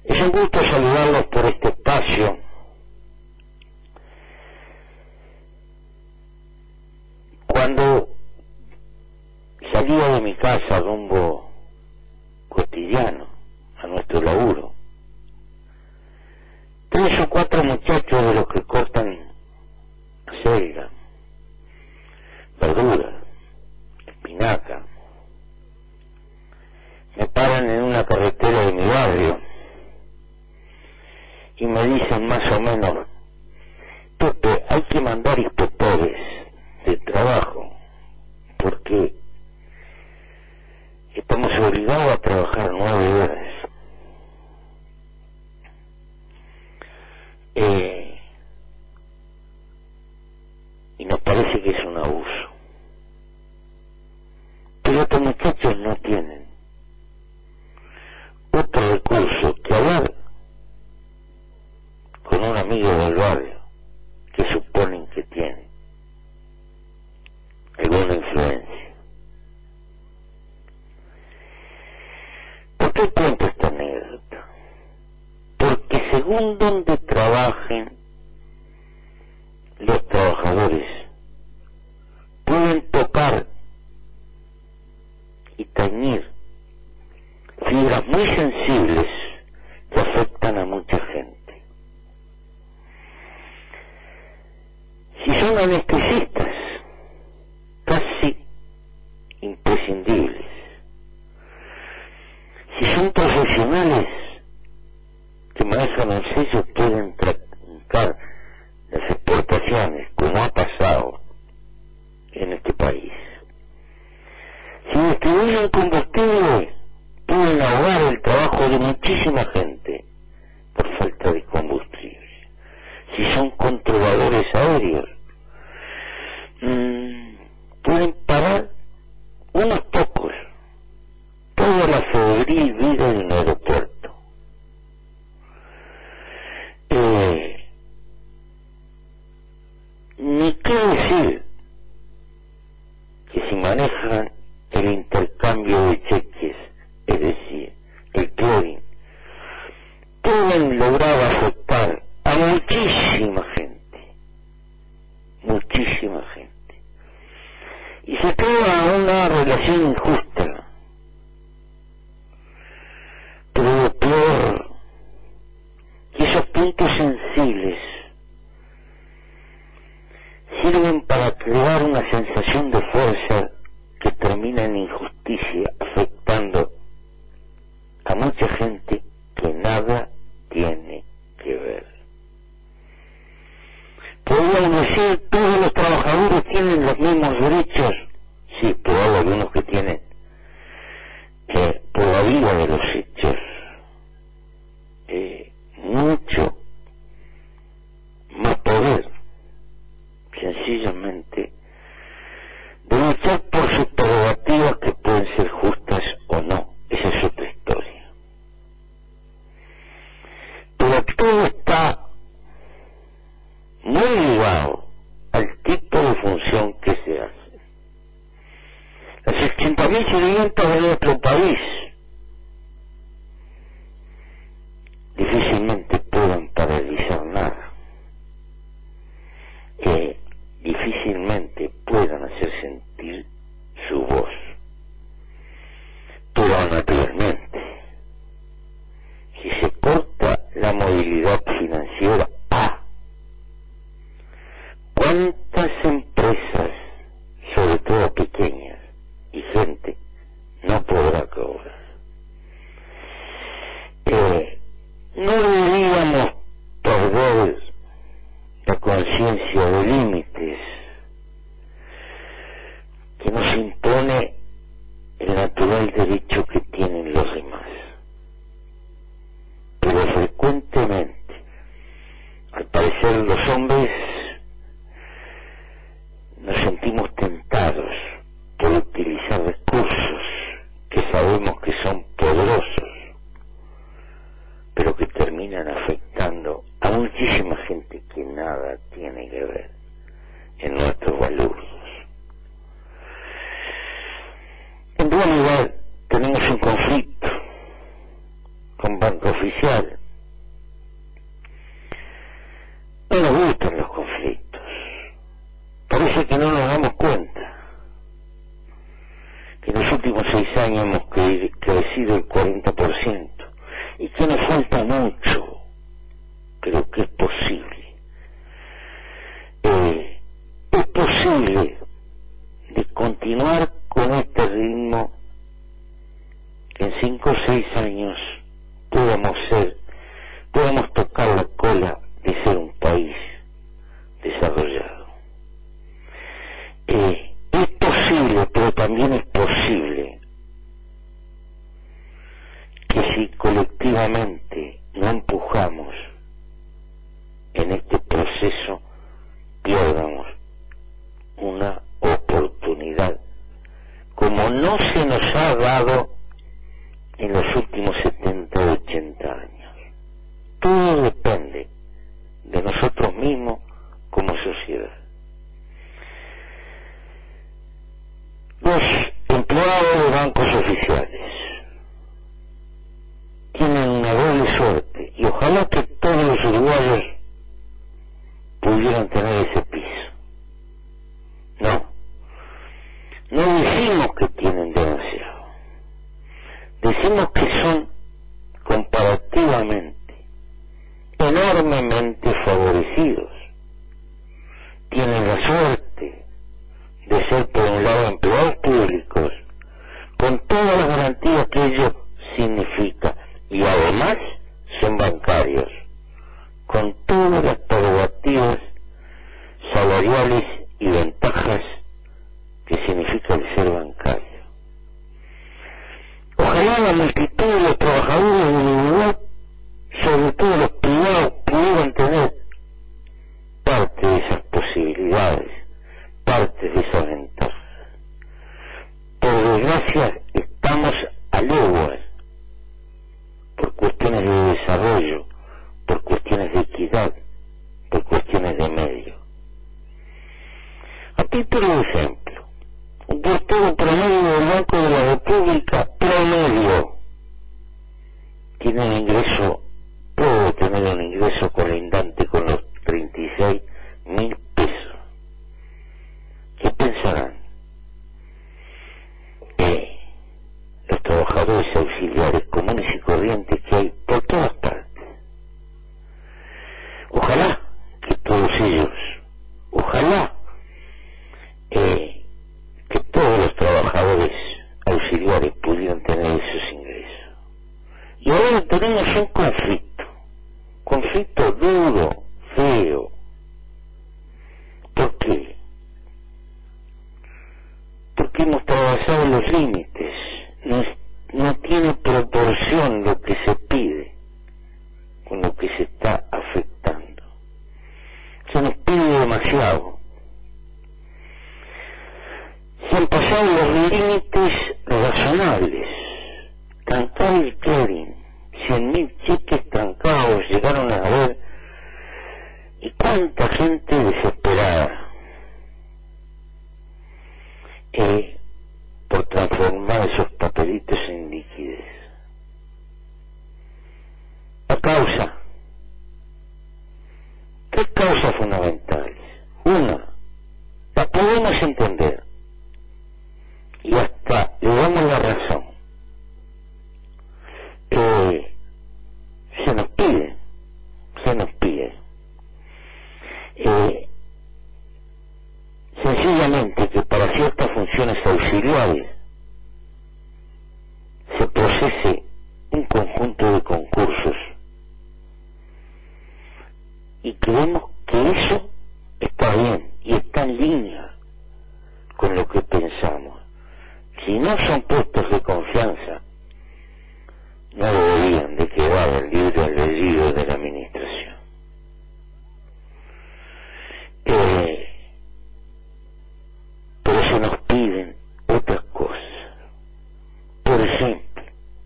Es un gusto saludarlos por este espacio. Cuando salía de mi casa rumbo cotidiano a nuestro laburo, 3 o 4 muchachos de los que cortan acelga, verdura, espinaca, me paran en una carretera de mi barrio y me dicen más o menos: Pepe, hay que mandar inspectores de trabajo porque estamos obligados a trabajar 9 horas. Y nos parece que es un abuso. Pero estos muchachos no tienen otro recurso que hablar con un amigo del barrio que suponen que tiene alguna influencia. ¿Por qué cuento esta anécdota? Porque según donde trabajen los trabajadores, pueden tocar y teñir fibras muy sensibles que afectan a mucha gente. Si son anestesistas, casi imprescindibles. Si son profesionales que manejan un sello, pueden trancar las exportaciones, como ha pasado en este país. Si distribuyen combustible, pueden ahogar el trabajo de muchísima gente por falta de combustible. Si son controladores aéreos, pueden parar unos pocos toda la febril vida de un aeropuerto. Ni qué decir que si manejan el intercambio de cheques, es decir, el clearing, pueden lograr afectar a muchísima gente, y se crea una relación injusta. Pero lo peor, que esos puntos sensibles sirven para crear una sensación de fuerza que termina en injusticia, afectando a mucha gente que nada tiene que ver. Podríamos decir, todos los trabajadores tienen los mismos derechos. Sí, pero hay algunos que tienen, por la vida de los hechos, mucho más poder, sencillamente, de luchar por sus prerrogativas, que pueden ser justas o no. Esa es otra historia. Pero todo está muy ligado al tipo de función que se hace. Las 80.000 sirvientas de nuestro país difícilmente pueden paralizar nada, difícilmente puedan hacer sentir su voz. Pero naturalmente, si se corta la movilidad financiera, ¿cuántas empresas, sobre todo pequeñas, y gente no podrá cobrar? No deberíamos perder la conciencia de límites que nos impone el natural derecho que tienen los demás. Pero frecuentemente, al parecer, los hombres nos sentimos tentados por utilizar recursos que sabemos que son poderosos, pero que terminan afectando a muchísima gente que nada tiene que ver en nuestros valores. En realidad tenemos un conflicto con Banco Oficial falta mucho, creo que es posible. Es posible de continuar con este ritmo que en 5 o 6 años podamos tocar la cola de ser un país desarrollado. Es posible, pero también es posible que si colectivamente no empujamos en este proceso, pierdamos una oportunidad como no se nos ha dado en los últimos 70 o 80 años. Todo depende de nosotros mismos como sociedad. Los empleados de bancos oficiales tienen una doble suerte, y ojalá que todos los uruguayos pudieran tener ese piso. No decimos que tienen demasiado, decimos que son comparativamente enormemente favorecidos. Tienen la suerte de ser, por un lado, empleados públicos con todas las garantías que ello significa, y además son bancarios con todas las prerrogativas salariales y ventajas que significa el ser bancario. Ojalá la multitud de los trabajadores de Uruguay, sobre todo los privados, pudieran tener parte de esas posibilidades, parte de esas ventajas. Por desgracia, estamos a leguas, por cuestiones de desarrollo, por cuestiones de equidad, por cuestiones de medio. A título de ejemplo, un portero promedio del Banco de la República, promedio, tiene un ingreso, puede tener un ingreso colindante con los 36.000 pesos. ¿Qué pensarán? Los trabajadores auxiliares comunes y corrientes que hay por todas partes. Ojalá que todos ellos, ojalá que todos los trabajadores auxiliares pudieran tener esos ingresos. Y ahora tenemos un conflicto duro, feo. ¿Por qué? Porque hemos trabajado los límites, no tiene proporción lo que se pide con lo que se está afectando. Se nos pide demasiado. Se han pasado los límites razonables. Trancar el clearing, 100.000 cheques trancados llegaron a ver, y cuánta gente desesperada por transformar esos papelitos en liquidez. La causa, ¿qué causas fundamentales? Una, la podemos entender y hasta le damos la razón. Se nos pide sencillamente que para ciertas funciones auxiliares se procese un conjunto de concursos, y creemos que eso está bien y está en línea con lo que pensamos. Si no son puestos de confianza, no deberían de quedar el libre albedrío de la administración. Pero se nos piden otras cosas. Por ejemplo,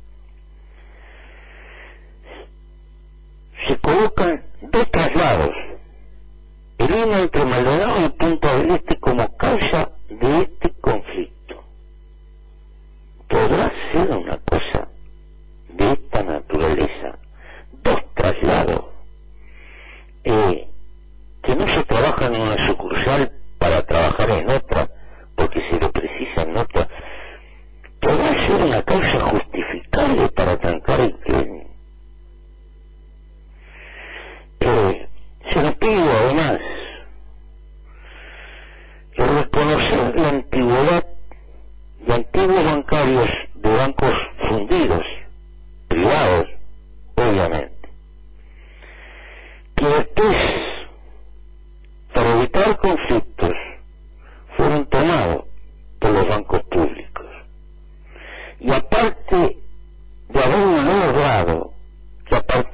se colocan 2 traslados, el uno entre Maldonado y Punta del Este, como causa de este conflicto. ¿Podrá ser una cosa de esta naturaleza? 2 traslados que no se trabajan en una sucursal para trabajar en otra, porque se lo precisa en otra. ¿Podrá ser una causa justificable para trancar el crimen?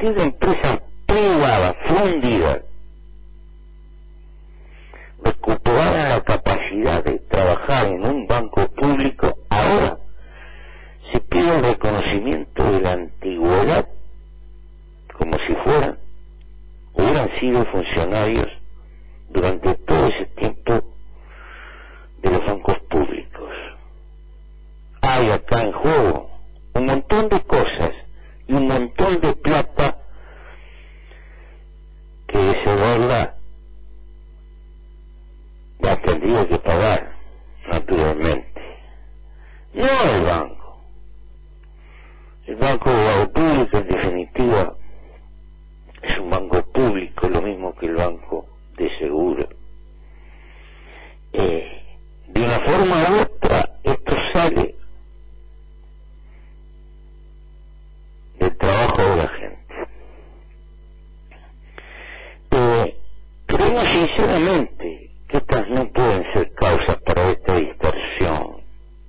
cantidad de empresas privadas fundidas recuperaran la capacidad de trabajar en un banco público, ahora se pide el reconocimiento de la antigüedad como si hubieran sido funcionarios durante todo ese tiempo de los bancos públicos. Hay acá en juego un montón de cosas y un montón de plata que ese dólar la tendría que pagar, naturalmente. No el banco. El Banco de la República, en definitiva, es un banco público, lo mismo que el banco de seguro. De una forma u otra, esto sale del trabajo de la gente. Creemos sinceramente que estas no pueden ser causas para esta distorsión,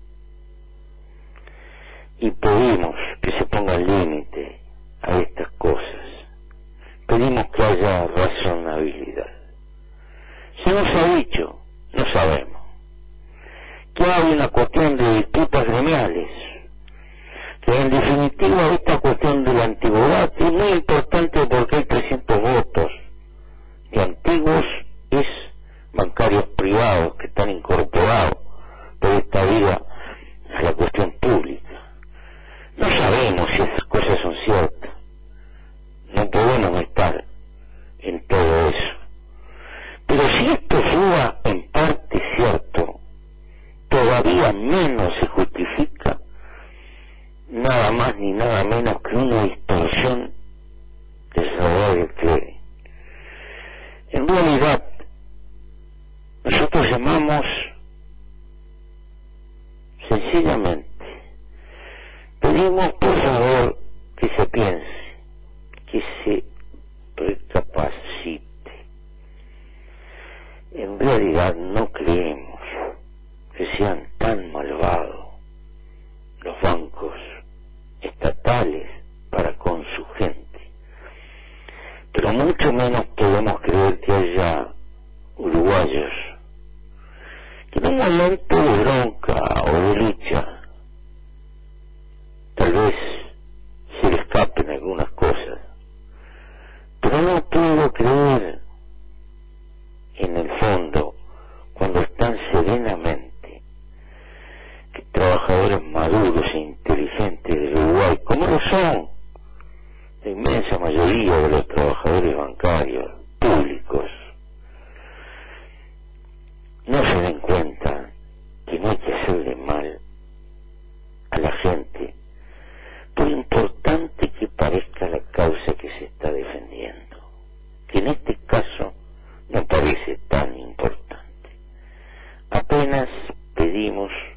y pedimos que se ponga límite a estas cosas. Pedimos que haya razonabilidad. Se nos ha dicho, no sabemos, que hay una cuestión de disputas gremiales, que en definitiva esta cuestión de la antigüedad es muy importante porque hay 300 votos de antiguos es bancarios privados que están incorporados por esta vida a la cuestión pública. No sabemos si esas cosas son ciertas, no podemos estar en todo eso, pero si esto fuera en parte cierto, todavía menos se justifica nada más ni nada menos que una distorsión del saber del clero. En realidad, nosotros llamamos sencillamente, pedimos por favor que se piense, que se recapacite. En realidad no creemos que sean tan malvados los bancos estatales para con su gente, pero mucho menos podemos creer que haya uruguayos que en un momento de bronca o de lucha tal vez se le escapen algunas cosas, pero no puedo creer en el fondo, cuando están serenamente, que trabajadores maduros e inteligentes del Uruguay, como lo son la inmensa mayoría de los trabajadores bancarios públicos, no se den cuenta que no hay que hacerle mal a la gente, por importante que parezca la causa que se está defendiendo, que en este caso no parece tan importante. Apenas pedimos